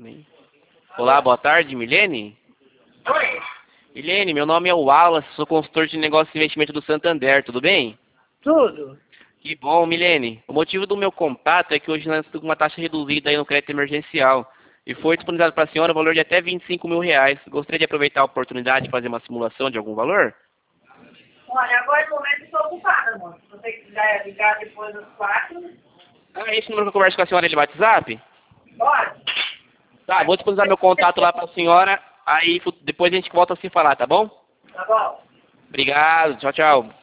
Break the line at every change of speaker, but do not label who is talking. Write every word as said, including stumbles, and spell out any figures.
Nem. Olá, boa tarde, Milene.
Oi,
Milene, meu nome é Wallace, sou consultor de negócio e investimento do Santander, tudo bem?
tudo.
Que bom, Milene. O motivo do meu contato é que hoje nós estamos com uma taxa reduzida aí no crédito emergencial. E foi disponibilizado para a senhora o valor de até vinte e cinco mil reais. Gostaria de aproveitar a oportunidade de fazer uma simulação de algum valor?
Olha, agora no momento estou ocupada, moço. Se você quiser ligar depois das quatro,
Ah, esse número que eu converso com a senhora é de WhatsApp?
pode.
Tá, vou disponibilizar meu contato lá para a senhora, aí fu- depois a gente volta a se falar, tá bom?
Tá bom.
Obrigado, tchau, tchau.